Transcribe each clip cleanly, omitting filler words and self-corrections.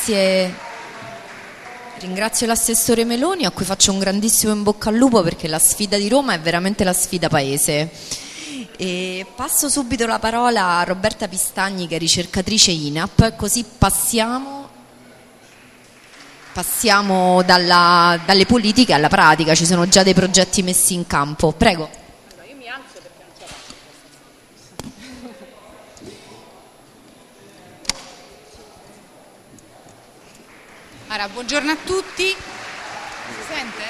Ringrazio l'assessore Meloni, a cui faccio un grandissimo in bocca al lupo, perché la sfida di Roma è veramente la sfida paese. E passo subito la parola a Roberta Pistagni, che è ricercatrice INAP, così passiamo dalle politiche alla pratica. Ci sono già dei progetti messi in campo. Prego. Io mi alzo perché non ce la faccio. Allora, buongiorno a tutti. Si sente?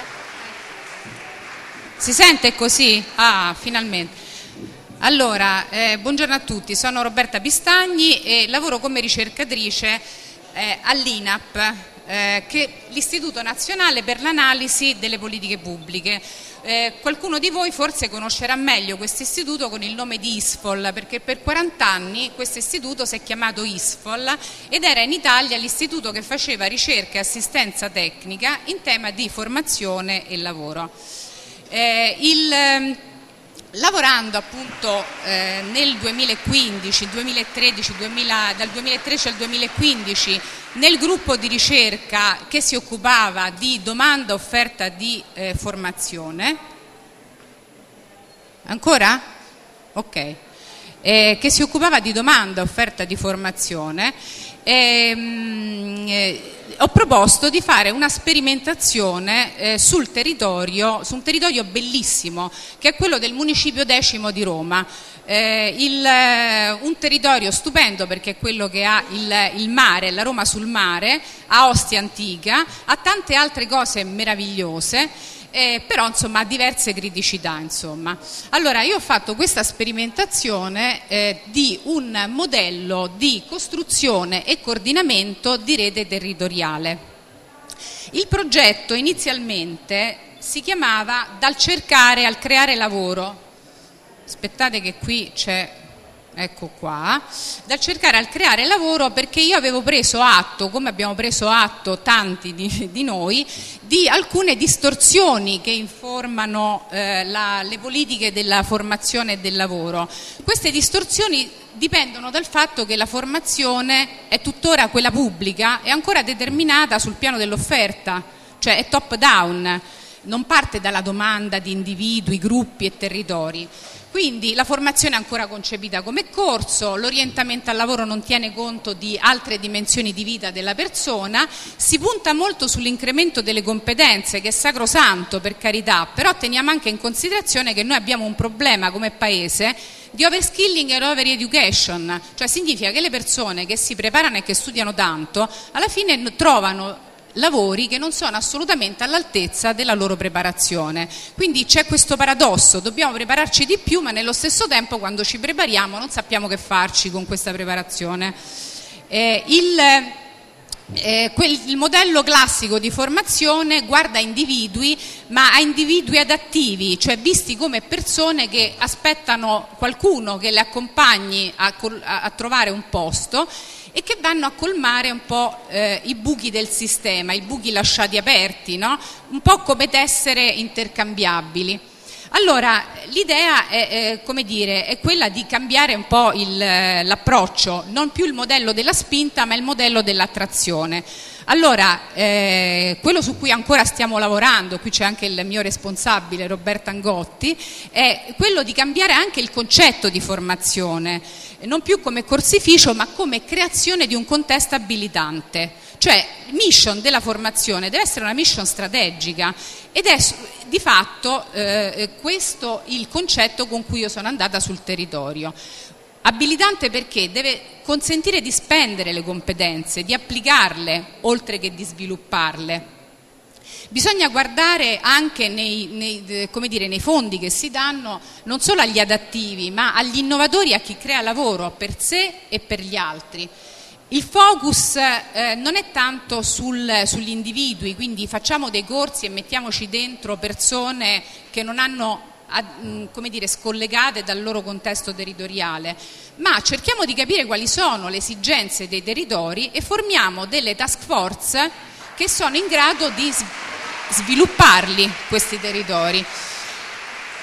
Si sente così? Ah, finalmente. Allora, buongiorno a tutti, sono Roberta Pistagni e lavoro come ricercatrice all'INAP, che è l'Istituto Nazionale per l'Analisi delle Politiche Pubbliche. Qualcuno di voi forse conoscerà meglio questo istituto con il nome di ISFOL, perché per 40 anni questo istituto si è chiamato ISFOL ed era in Italia l'istituto che faceva ricerca e assistenza tecnica in tema di formazione e lavoro. Lavorando appunto nel 2015, 2013, dal 2013 al 2015 nel gruppo di ricerca che si occupava di domanda offerta di formazione. Ancora? Ok. Che si occupava di domanda offerta di formazione, ho proposto di fare una sperimentazione su un territorio bellissimo, che è quello del municipio 10° di Roma. Un territorio stupendo, perché è quello che ha il mare, la Roma sul mare, ha Ostia Antica, ha tante altre cose meravigliose. Però insomma ha diverse criticità. Allora io ho fatto questa sperimentazione di un modello di costruzione e coordinamento di rete territoriale. Il progetto inizialmente si chiamava Dal cercare al creare lavoro. Aspettate che qui c'è, ecco qua, dal cercare al creare lavoro, perché io avevo preso atto, come abbiamo preso atto tanti di noi, di alcune distorsioni che informano le politiche della formazione e del lavoro. Queste distorsioni dipendono dal fatto che la formazione è tuttora quella pubblica, è ancora determinata sul piano dell'offerta, cioè è top down, non parte dalla domanda di individui, gruppi e territori. Quindi la formazione è ancora concepita come corso, l'orientamento al lavoro non tiene conto di altre dimensioni di vita della persona, si punta molto sull'incremento delle competenze, che è sacrosanto per carità, però teniamo anche in considerazione che noi abbiamo un problema come paese di overskilling e over education, cioè significa che le persone che si preparano e che studiano tanto alla fine trovano lavori che non sono assolutamente all'altezza della loro preparazione. Quindi c'è questo paradosso, dobbiamo prepararci di più, ma nello stesso tempo quando ci prepariamo non sappiamo che farci con questa preparazione. Il modello classico di formazione guarda a individui, ma a individui adattivi, cioè visti come persone che aspettano qualcuno che le accompagni a trovare un posto e che vanno a colmare un po' i buchi del sistema, i buchi lasciati aperti, no? Un po' come tessere intercambiabili. Allora, l'idea è quella di cambiare un po' l'approccio, non più il modello della spinta, ma il modello dell'attrazione. Allora, quello su cui ancora stiamo lavorando, qui c'è anche il mio responsabile Roberta Angotti, è quello di cambiare anche il concetto di formazione, non più come corsificio, ma come creazione di un contesto abilitante. Cioè, mission della formazione deve essere una mission strategica ed è di fatto questo il concetto con cui io sono andata sul territorio. Abilitante perché deve consentire di spendere le competenze, di applicarle oltre che di svilupparle. Bisogna guardare anche nei fondi che si danno non solo agli adattivi, ma agli innovatori, a chi crea lavoro per sé e per gli altri. Il focus non è tanto sugli individui, quindi facciamo dei corsi e mettiamoci dentro persone che non hanno scollegate dal loro contesto territoriale, ma cerchiamo di capire quali sono le esigenze dei territori e formiamo delle task force che sono in grado di svilupparli questi territori.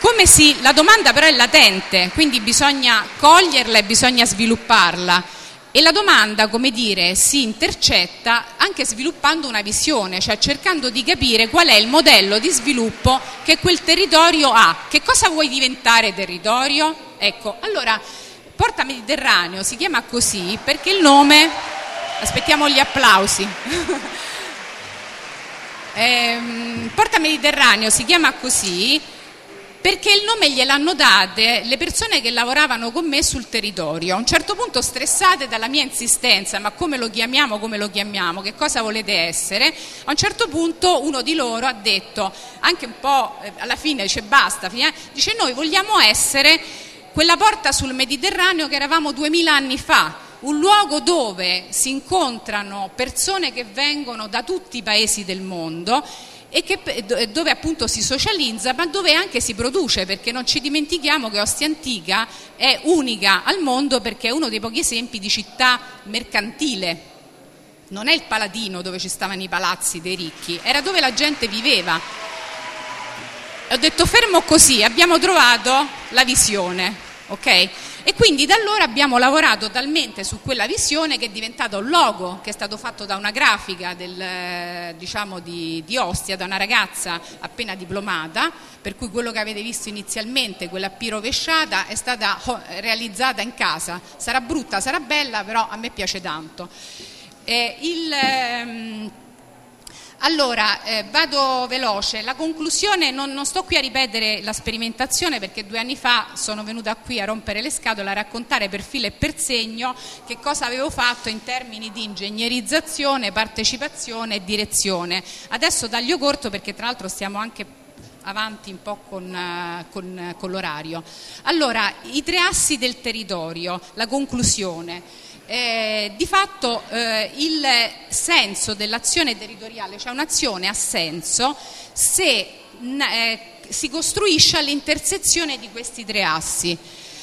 La domanda però è latente, quindi bisogna coglierla e bisogna svilupparla. E la domanda, come dire, si intercetta anche sviluppando una visione, cioè cercando di capire qual è il modello di sviluppo che quel territorio ha. Che cosa vuoi diventare territorio? Ecco, allora, Porta Mediterraneo si chiama così perché il nome... Aspettiamo gli applausi. Porta Mediterraneo si chiama così perché il nome gliel'hanno date le persone che lavoravano con me sul territorio. A un certo punto, stressate dalla mia insistenza, ma come lo chiamiamo, che cosa volete essere? A un certo punto uno di loro ha detto, anche un po' alla fine, dice basta, dice noi vogliamo essere quella porta sul Mediterraneo che eravamo 2000 anni fa, un luogo dove si incontrano persone che vengono da tutti i paesi del mondo e dove appunto si socializza, ma dove anche si produce, perché non ci dimentichiamo che Ostia Antica è unica al mondo perché è uno dei pochi esempi di città mercantile. Non è il Palatino dove ci stavano i palazzi dei ricchi, era dove la gente viveva. E ho detto fermo così, abbiamo trovato la visione, ok? E quindi da allora abbiamo lavorato talmente su quella visione che è diventato un logo che è stato fatto da una grafica di Ostia, da una ragazza appena diplomata, per cui quello che avete visto inizialmente, quella P rovesciata, è stata realizzata in casa. Sarà brutta, sarà bella, però a me piace tanto. Allora, vado veloce, la conclusione, non sto qui a ripetere la sperimentazione perché 2 anni fa sono venuta qui a rompere le scatole, a raccontare per filo e per segno che cosa avevo fatto in termini di ingegnerizzazione, partecipazione e direzione. Adesso taglio corto perché tra l'altro stiamo anche avanti un po' con l'orario. Allora, i 3 assi del territorio, la conclusione. Di fatto il senso dell'azione territoriale, cioè un'azione ha senso se si costruisce all'intersezione di questi 3 assi.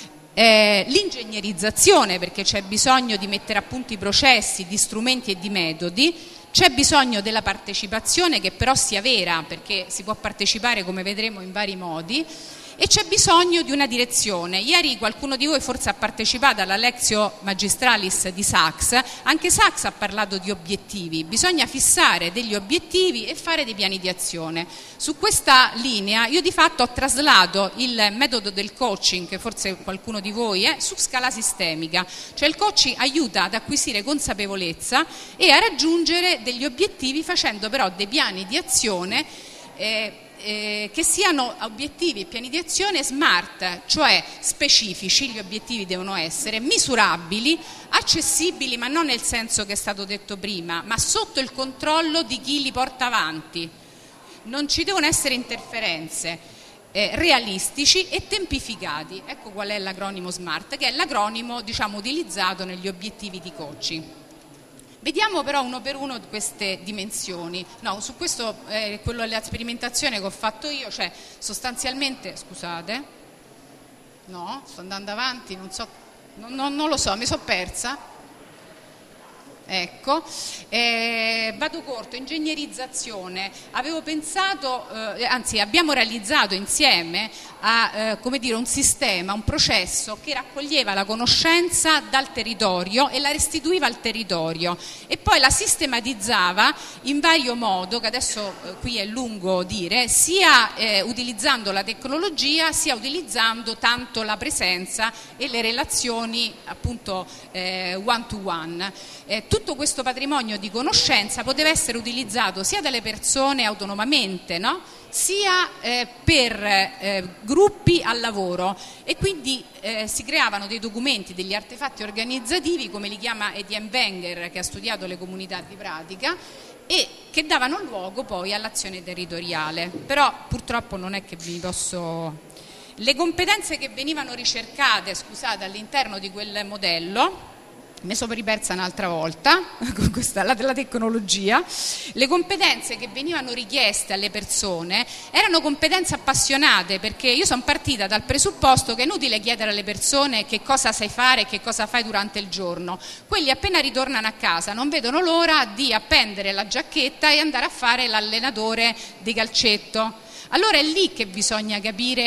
L'ingegnerizzazione, perché c'è bisogno di mettere a punto i processi, di strumenti e di metodi. C'è bisogno della partecipazione, che però sia vera, perché si può partecipare, come vedremo, in vari modi. E c'è bisogno di una direzione. Ieri qualcuno di voi forse ha partecipato alla Lectio Magistralis di Sachs. Anche Sachs ha parlato di obiettivi. Bisogna fissare degli obiettivi e fare dei piani di azione. Su questa linea io di fatto ho traslato il metodo del coaching, che forse qualcuno di voi è, su scala sistemica. Cioè il coaching aiuta ad acquisire consapevolezza e a raggiungere degli obiettivi facendo però dei piani di azione che siano obiettivi e piani di azione smart, cioè specifici. Gli obiettivi devono essere misurabili, accessibili, ma non nel senso che è stato detto prima, ma sotto il controllo di chi li porta avanti. Non ci devono essere interferenze, realistici e tempificati. Ecco qual è l'acronimo SMART, che è l'acronimo, utilizzato negli obiettivi di coaching. Vediamo però uno per uno queste dimensioni. No, su questo quello della sperimentazione che ho fatto io, cioè sostanzialmente, scusate, no, sto andando avanti, non lo so, mi sono persa. Ecco, vado corto, ingegnerizzazione. Avevo pensato, anzi abbiamo realizzato insieme un sistema, un processo che raccoglieva la conoscenza dal territorio e la restituiva al territorio e poi la sistematizzava in vario modo, che adesso qui è lungo dire, sia utilizzando la tecnologia sia utilizzando tanto la presenza e le relazioni appunto one to one. Tutto questo patrimonio di conoscenza poteva essere utilizzato sia dalle persone autonomamente, no? Sia per gruppi al lavoro e quindi si creavano dei documenti, degli artefatti organizzativi, come li chiama Etienne Wenger, che ha studiato le comunità di pratica, e che davano luogo poi all'azione territoriale. Però purtroppo non è che vi posso... Le competenze che venivano ricercate, all'interno di quel modello, mi sono ripersa un'altra volta con questa, la tecnologia. Le competenze che venivano richieste alle persone erano competenze appassionate, perché io sono partita dal presupposto che è inutile chiedere alle persone che cosa sai fare e che cosa fai durante il giorno. Quelli appena ritornano a casa non vedono l'ora di appendere la giacchetta e andare a fare l'allenatore di calcetto. Allora è lì che bisogna capire,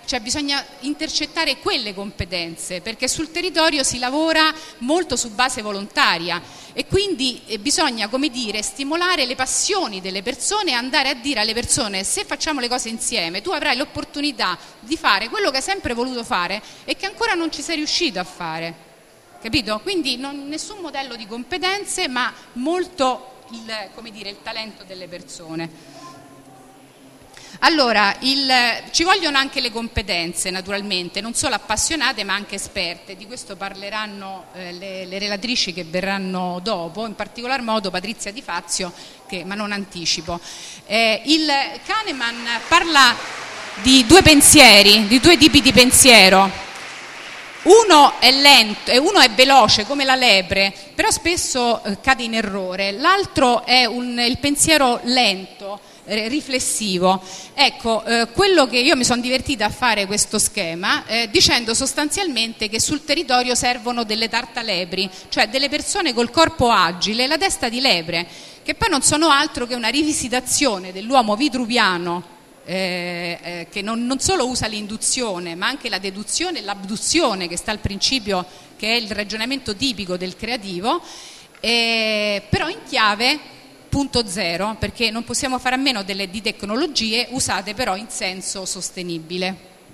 cioè bisogna intercettare quelle competenze, perché sul territorio si lavora molto su base volontaria e quindi bisogna, come dire, stimolare le passioni delle persone e andare a dire alle persone: se facciamo le cose insieme tu avrai l'opportunità di fare quello che hai sempre voluto fare e che ancora non ci sei riuscito a fare, capito? Quindi nessun modello di competenze, ma molto il talento delle persone. Allora, ci vogliono anche le competenze, naturalmente, non solo appassionate ma anche esperte. Di questo parleranno le relatrici che verranno dopo, in particolar modo Patrizia Di Fazio, ma non anticipo. Il Kahneman parla di due pensieri, di due tipi di pensiero. Uno è lento e uno è veloce come la lepre, però spesso cade in errore. L'altro è il pensiero lento, riflessivo. Ecco, quello che io mi sono divertita a fare questo schema dicendo sostanzialmente che sul territorio servono delle tartalepri, cioè delle persone col corpo agile e la testa di lepre, che poi non sono altro che una rivisitazione dell'uomo vitruviano, che non solo usa l'induzione ma anche la deduzione e l'abduzione, che sta al principio, che è il ragionamento tipico del creativo, però in chiave punto zero, perché non possiamo fare a meno di tecnologie usate però in senso sostenibile,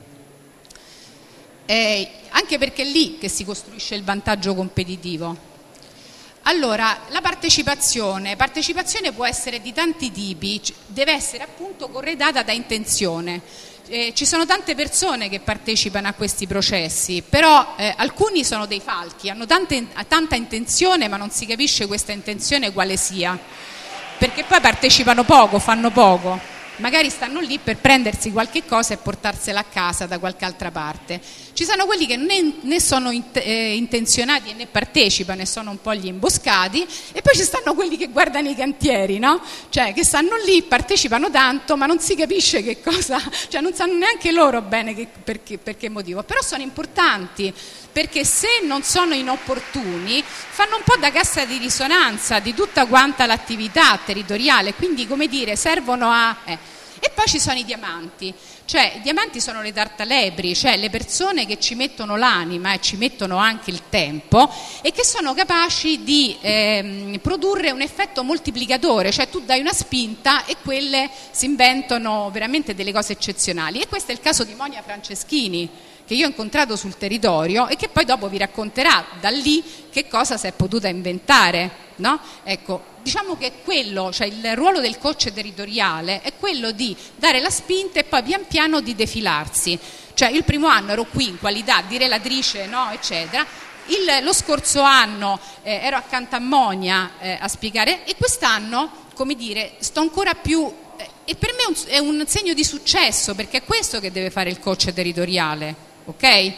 anche perché è lì che si costruisce il vantaggio competitivo. Allora, la partecipazione può essere di tanti tipi, deve essere appunto corredata da intenzione. Ci sono tante persone che partecipano a questi processi, però alcuni sono dei falchi, hanno tanta intenzione ma non si capisce questa intenzione quale sia, perché poi partecipano poco, fanno poco. Magari stanno lì per prendersi qualche cosa e portarsela a casa da qualche altra parte. Ci sono quelli che né sono intenzionati né partecipano e sono un po' gli imboscati, e poi ci stanno quelli che guardano i cantieri, no? Cioè che stanno lì, partecipano tanto ma non si capisce che cosa, cioè non sanno neanche loro bene per che motivo, però sono importanti, perché se non sono inopportuni fanno un po' da cassa di risonanza di tutta quanta l'attività territoriale, quindi come dire servono a... E poi ci sono i diamanti, cioè i diamanti sono le tartalepri, cioè le persone che ci mettono l'anima e ci mettono anche il tempo e che sono capaci di produrre un effetto moltiplicatore, cioè tu dai una spinta e quelle si inventano veramente delle cose eccezionali. E questo è il caso di Monia Franceschini, che io ho incontrato sul territorio e che poi dopo vi racconterà da lì che cosa si è potuta inventare, no? Ecco, diciamo che quello, cioè il ruolo del coach territoriale è quello di dare la spinta e poi pian piano di defilarsi. Cioè io il primo anno ero qui in qualità di relatrice, no, eccetera. Lo scorso anno ero accanto a Monia a spiegare, e quest'anno, come dire, sto ancora più... e per me è un segno di successo, perché è questo che deve fare il coach territoriale. Ok?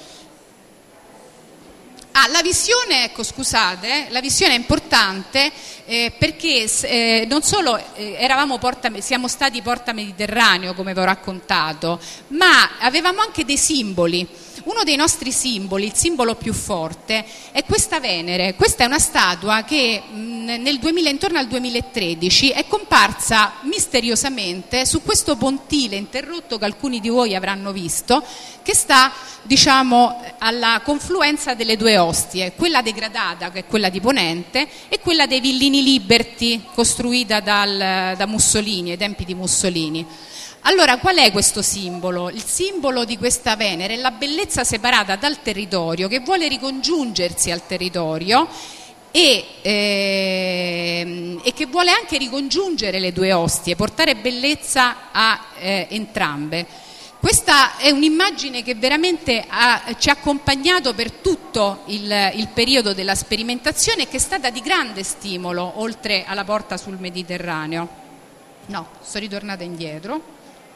La visione, ecco, scusate, la visione è importante perché non solo siamo stati Porta Mediterraneo, come vi ho raccontato, ma avevamo anche dei simboli. Uno dei nostri simboli, il simbolo più forte, è questa Venere. Questa è una statua che intorno al 2013 è comparsa misteriosamente su questo pontile interrotto che alcuni di voi avranno visto, che sta, diciamo, alla confluenza delle due Ostie, quella degradata, che è quella di Ponente, e quella dei Villini Liberty, costruita da Mussolini, ai tempi di Mussolini. Allora, qual è questo simbolo? Il simbolo di questa Venere è la bellezza separata dal territorio, che vuole ricongiungersi al territorio e che vuole anche ricongiungere le due Ostie, portare bellezza a entrambe. Questa è un'immagine che veramente ci ha accompagnato per tutto il periodo della sperimentazione e che è stata di grande stimolo, oltre alla porta sul Mediterraneo. No, sono ritornata indietro.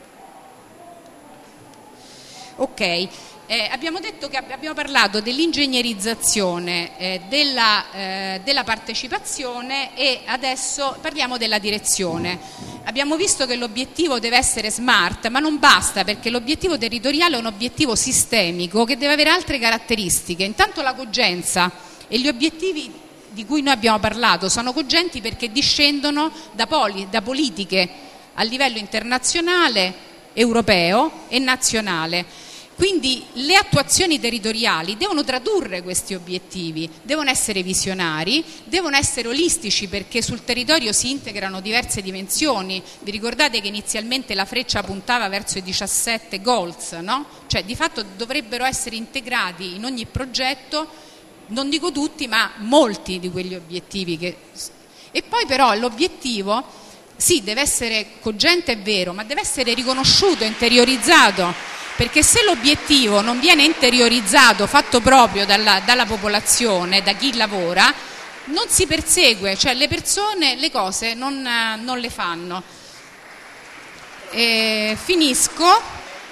Ok, abbiamo detto che abbiamo parlato dell'ingegnerizzazione, della partecipazione, e adesso parliamo della direzione. Abbiamo visto che l'obiettivo deve essere smart, ma non basta, perché l'obiettivo territoriale è un obiettivo sistemico che deve avere altre caratteristiche. Intanto la cogenza, e gli obiettivi di cui noi abbiamo parlato sono cogenti perché discendono da politiche a livello internazionale, europeo e nazionale. Quindi le attuazioni territoriali devono tradurre questi obiettivi, devono essere visionari, devono essere olistici perché sul territorio si integrano diverse dimensioni. Vi ricordate che inizialmente la freccia puntava verso i 17 goals, no? Cioè di fatto dovrebbero essere integrati in ogni progetto, non dico tutti, ma molti di quegli obiettivi. E poi però l'obiettivo, sì, deve essere cogente, è vero, ma deve essere riconosciuto, interiorizzato. Perché se l'obiettivo non viene interiorizzato, fatto proprio dalla popolazione, da chi lavora, non si persegue, cioè le persone le cose non le fanno. Finisco.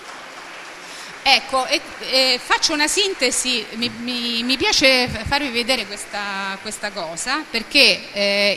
Ecco, faccio una sintesi, mi piace farvi vedere questa cosa, perché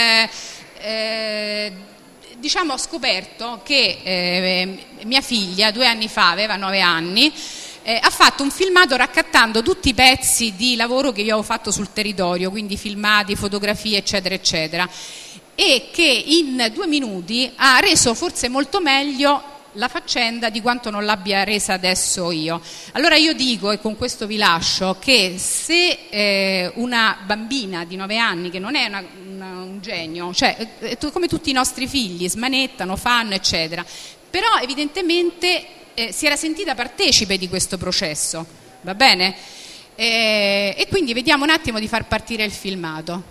diciamo ho scoperto che mia figlia 2 anni fa, aveva 9 anni, ha fatto un filmato raccattando tutti i pezzi di lavoro che io avevo fatto sul territorio, quindi filmati, fotografie, eccetera, eccetera, e che in 2 minuti ha reso forse molto meglio la faccenda di quanto non l'abbia resa adesso io. Allora io dico, e con questo vi lascio, che se una bambina di 9 anni, che non è un genio, cioè come tutti i nostri figli, smanettano, fanno, eccetera, però evidentemente si era sentita partecipe di questo processo, va bene? E quindi vediamo un attimo di far partire il filmato.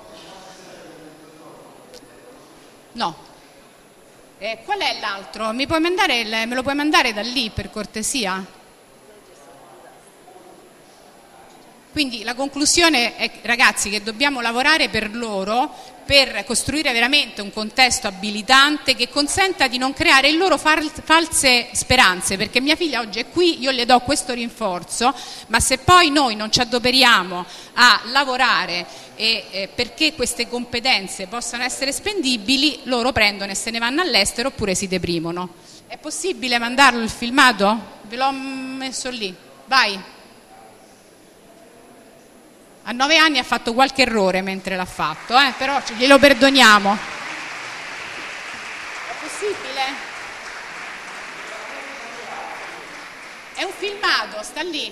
No. Qual è l'altro? Me lo puoi mandare da lì per cortesia? Quindi la conclusione è, ragazzi, che dobbiamo lavorare per loro, per costruire veramente un contesto abilitante che consenta di non creare in loro false speranze, perché mia figlia oggi è qui, io le do questo rinforzo, ma se poi noi non ci adoperiamo a lavorare perché queste competenze possano essere spendibili, loro prendono e se ne vanno all'estero oppure si deprimono. È possibile mandarlo il filmato? Ve l'ho messo lì, vai. A 9 anni ha fatto qualche errore mentre l'ha fatto, però glielo perdoniamo. È possibile? È un filmato, sta lì.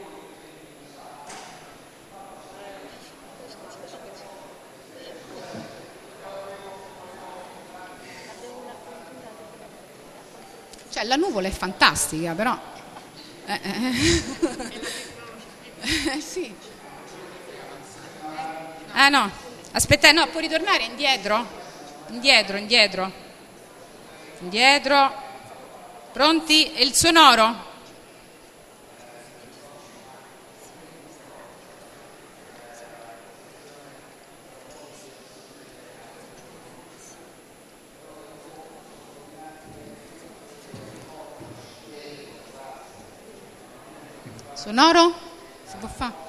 Cioè la nuvola è fantastica, però. Sì. Ah no, aspetta, no, puoi ritornare indietro? Indietro. Pronti? E il sonoro? Sonoro? Si può fare?